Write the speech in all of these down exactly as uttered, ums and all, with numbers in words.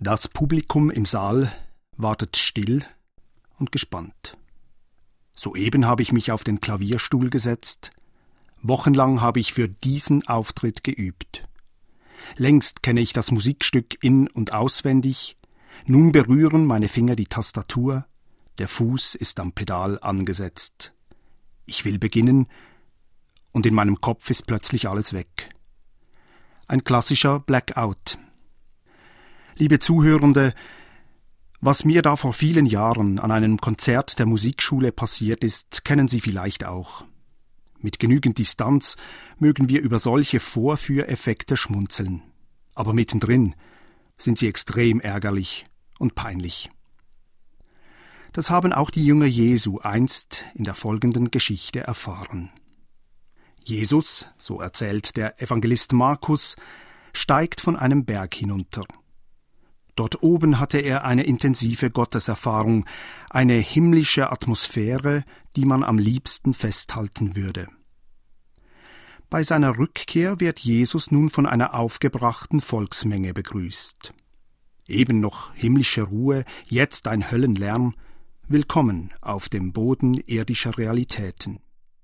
Das Publikum im Saal wartet still und gespannt. Soeben habe ich mich auf den Klavierstuhl gesetzt. Wochenlang habe ich für diesen Auftritt geübt. Längst kenne ich das Musikstück in- und auswendig. Nun berühren meine Finger die Tastatur. Der Fuß ist am Pedal angesetzt. Ich will beginnen, und in meinem Kopf ist plötzlich alles weg. Ein klassischer Blackout. Liebe Zuhörende, was mir da vor vielen Jahren an einem Konzert der Musikschule passiert ist, kennen Sie vielleicht auch. Mit genügend Distanz mögen wir über solche Vorführeffekte schmunzeln. Aber mittendrin sind sie extrem ärgerlich und peinlich. Das haben auch die Jünger Jesu einst in der folgenden Geschichte erfahren. Jesus, so erzählt der Evangelist Markus, steigt von einem Berg hinunter. Dort oben hatte er eine intensive Gotteserfahrung, eine himmlische Atmosphäre, die man am liebsten festhalten würde. Bei seiner Rückkehr wird Jesus nun von einer aufgebrachten Volksmenge begrüßt. Eben noch himmlische Ruhe, jetzt ein Höllenlärm, willkommen auf dem Boden irdischer Realitäten.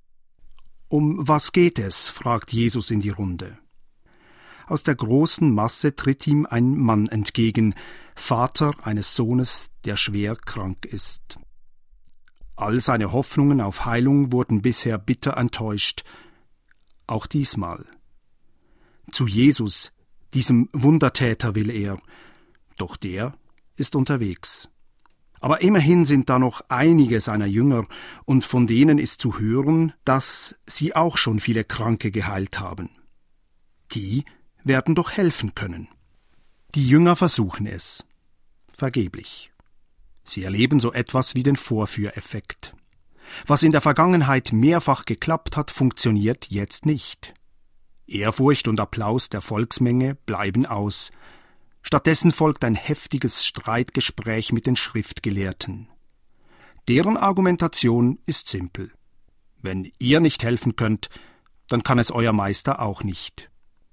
Um was geht es? Fragt Jesus in die Runde. Aus der großen Masse tritt ihm ein Mann entgegen, Vater eines Sohnes, der schwer krank ist. All seine Hoffnungen auf Heilung wurden bisher bitter enttäuscht, auch diesmal. Zu Jesus, diesem Wundertäter, will er, doch der ist unterwegs. Aber immerhin sind da noch einige seiner Jünger, und von denen ist zu hören, dass sie auch schon viele Kranke geheilt haben. Die werden doch helfen können. Die Jünger versuchen es. Vergeblich. Sie erleben so etwas wie den Vorführeffekt. Was in der Vergangenheit mehrfach geklappt hat, funktioniert jetzt nicht. Ehrfurcht und Applaus der Volksmenge bleiben aus. Stattdessen folgt ein heftiges Streitgespräch mit den Schriftgelehrten. Deren Argumentation ist simpel. Wenn ihr nicht helfen könnt, dann kann es euer Meister auch nicht.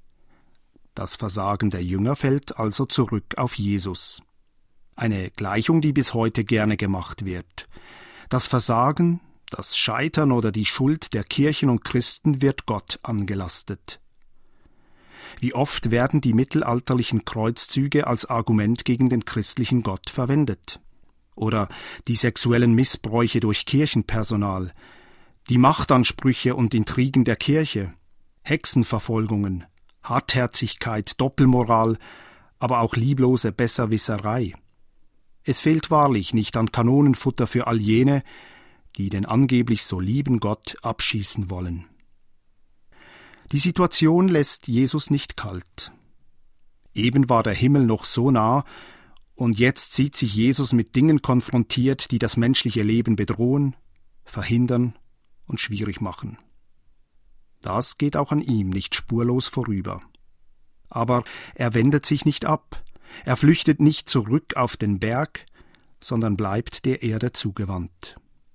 Das Versagen der Jünger fällt also zurück auf Jesus. Eine Gleichung, die bis heute gerne gemacht wird. Das Versagen, das Scheitern oder die Schuld der Kirchen und Christen wird Gott angelastet. Wie oft werden die mittelalterlichen Kreuzzüge als Argument gegen den christlichen Gott verwendet? Oder die sexuellen Missbräuche durch Kirchenpersonal, die Machtansprüche und Intrigen der Kirche, Hexenverfolgungen, Hartherzigkeit, Doppelmoral, aber auch lieblose Besserwisserei. Es fehlt wahrlich nicht an Kanonenfutter für all jene, die den angeblich so lieben Gott abschießen wollen. Die Situation lässt Jesus nicht kalt. Eben war der Himmel noch so nah, und jetzt sieht sich Jesus mit Dingen konfrontiert, die das menschliche Leben bedrohen, verhindern und schwierig machen. Das geht auch an ihm nicht spurlos vorüber. Aber er wendet sich nicht ab, er flüchtet nicht zurück auf den Berg, sondern bleibt der Erde zugewandt.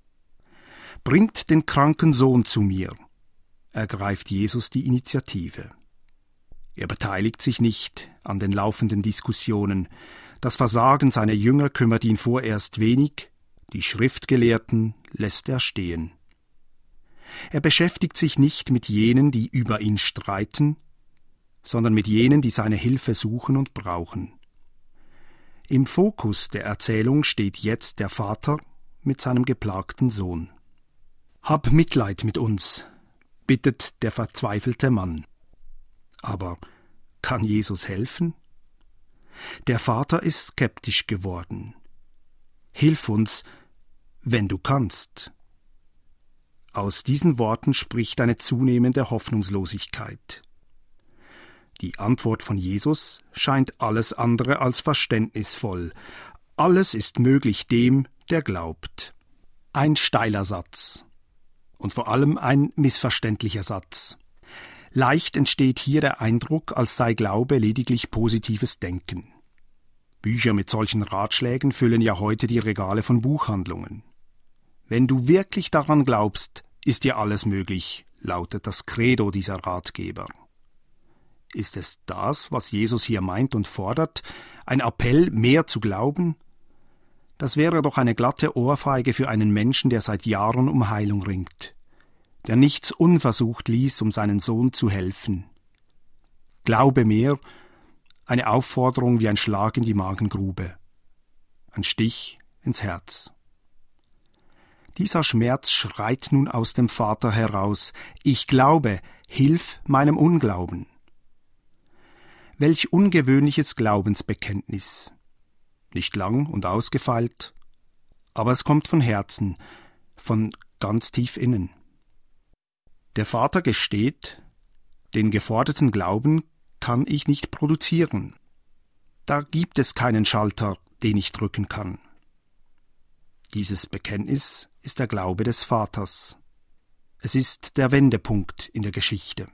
Bringt den kranken Sohn zu mir, ergreift Jesus die Initiative. Er beteiligt sich nicht an den laufenden Diskussionen. Das Versagen seiner Jünger kümmert ihn vorerst wenig, die Schriftgelehrten lässt er stehen. Er beschäftigt sich nicht mit jenen, die über ihn streiten, sondern mit jenen, die seine Hilfe suchen und brauchen. Im Fokus der Erzählung steht jetzt der Vater mit seinem geplagten Sohn. »Hab Mitleid mit uns«, bittet der verzweifelte Mann. Aber kann Jesus helfen? Der Vater ist skeptisch geworden. »Hilf uns, wenn du kannst.« Aus diesen Worten spricht eine zunehmende Hoffnungslosigkeit. Die Antwort von Jesus scheint alles andere als verständnisvoll. Alles ist möglich dem, der glaubt. Ein steiler Satz. Und vor allem ein missverständlicher Satz. Leicht entsteht hier der Eindruck, als sei Glaube lediglich positives Denken. Bücher mit solchen Ratschlägen füllen ja heute die Regale von Buchhandlungen. Wenn du wirklich daran glaubst, ist dir alles möglich, lautet das Credo dieser Ratgeber. Ist es das, was Jesus hier meint und fordert? Ein Appell, mehr zu glauben? Das wäre doch eine glatte Ohrfeige für einen Menschen, der seit Jahren um Heilung ringt, der nichts unversucht ließ, um seinen Sohn zu helfen. Glaube mehr, eine Aufforderung wie ein Schlag in die Magengrube, ein Stich ins Herz. Dieser Schmerz schreit nun aus dem Vater heraus: Ich glaube, hilf meinem Unglauben. Welch ungewöhnliches Glaubensbekenntnis. Nicht lang und ausgefeilt, aber es kommt von Herzen, von ganz tief innen. Der Vater gesteht, den geforderten Glauben kann ich nicht produzieren. Da gibt es keinen Schalter, den ich drücken kann. Dieses Bekenntnis ist der Glaube des Vaters. Es ist der Wendepunkt in der Geschichte.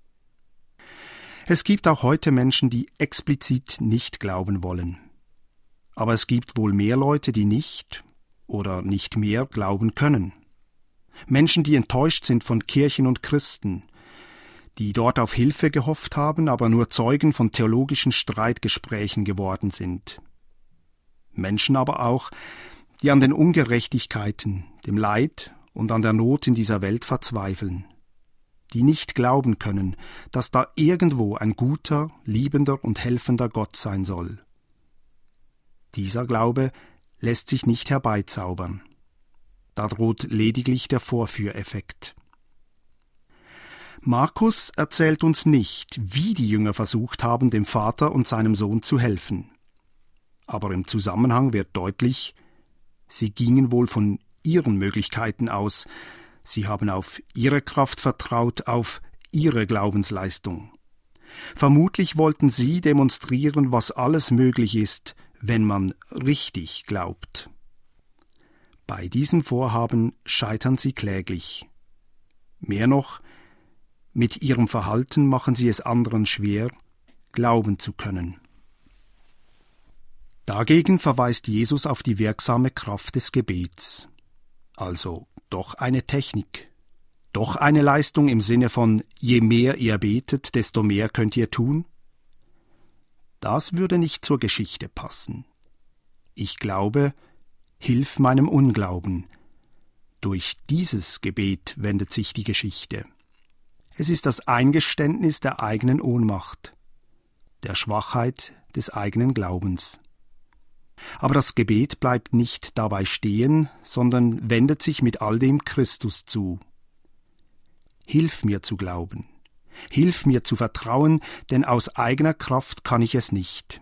Es gibt auch heute Menschen, die explizit nicht glauben wollen. Aber es gibt wohl mehr Leute, die nicht oder nicht mehr glauben können. Menschen, die enttäuscht sind von Kirchen und Christen, die dort auf Hilfe gehofft haben, aber nur Zeugen von theologischen Streitgesprächen geworden sind. Menschen aber auch, die an den Ungerechtigkeiten, dem Leid und an der Not in dieser Welt verzweifeln, die nicht glauben können, dass da irgendwo ein guter, liebender und helfender Gott sein soll. Dieser Glaube lässt sich nicht herbeizaubern. Da droht lediglich der Vorführeffekt. Markus erzählt uns nicht, wie die Jünger versucht haben, dem Vater und seinem Sohn zu helfen. Aber im Zusammenhang wird deutlich, sie gingen wohl von ihren Möglichkeiten aus, sie haben auf ihre Kraft vertraut, auf ihre Glaubensleistung. Vermutlich wollten sie demonstrieren, was alles möglich ist, wenn man richtig glaubt. Bei diesem Vorhaben scheitern sie kläglich. Mehr noch, mit ihrem Verhalten machen sie es anderen schwer, glauben zu können. Dagegen verweist Jesus auf die wirksame Kraft des Gebets. Also doch eine Technik, doch eine Leistung im Sinne von je mehr ihr betet, desto mehr könnt ihr tun? Das würde nicht zur Geschichte passen. Ich glaube, hilf meinem Unglauben. Durch dieses Gebet wendet sich die Geschichte. Es ist das Eingeständnis der eigenen Ohnmacht, der Schwachheit des eigenen Glaubens. Aber das Gebet bleibt nicht dabei stehen, sondern wendet sich mit all dem Christus zu. Hilf mir zu glauben, hilf mir zu vertrauen, denn aus eigener Kraft kann ich es nicht.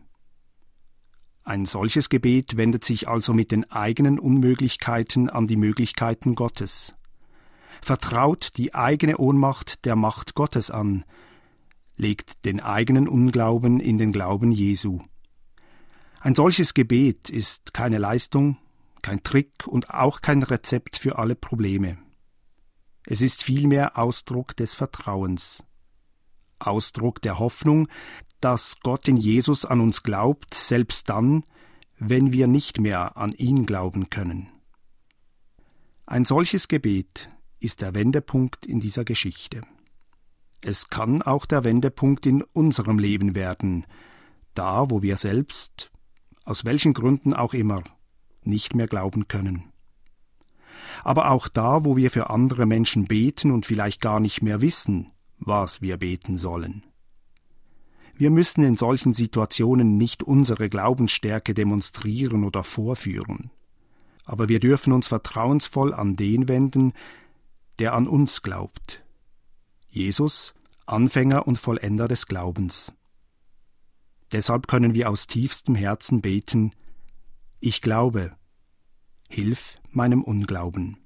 Ein solches Gebet wendet sich also mit den eigenen Unmöglichkeiten an die Möglichkeiten Gottes. Vertraut die eigene Ohnmacht der Macht Gottes an, legt den eigenen Unglauben in den Glauben Jesu. Ein solches Gebet ist keine Leistung, kein Trick und auch kein Rezept für alle Probleme. Es ist vielmehr Ausdruck des Vertrauens, Ausdruck der Hoffnung, dass Gott in Jesus an uns glaubt, selbst dann, wenn wir nicht mehr an ihn glauben können. Ein solches Gebet ist der Wendepunkt in dieser Geschichte. Es kann auch der Wendepunkt in unserem Leben werden, da, wo wir selbst, aus welchen Gründen auch immer, nicht mehr glauben können. Aber auch da, wo wir für andere Menschen beten und vielleicht gar nicht mehr wissen, was wir beten sollen. Wir müssen in solchen Situationen nicht unsere Glaubensstärke demonstrieren oder vorführen, aber wir dürfen uns vertrauensvoll an den wenden, der an uns glaubt. Jesus, Anfänger und Vollender des Glaubens. Deshalb können wir aus tiefstem Herzen beten: Ich glaube, hilf meinem Unglauben.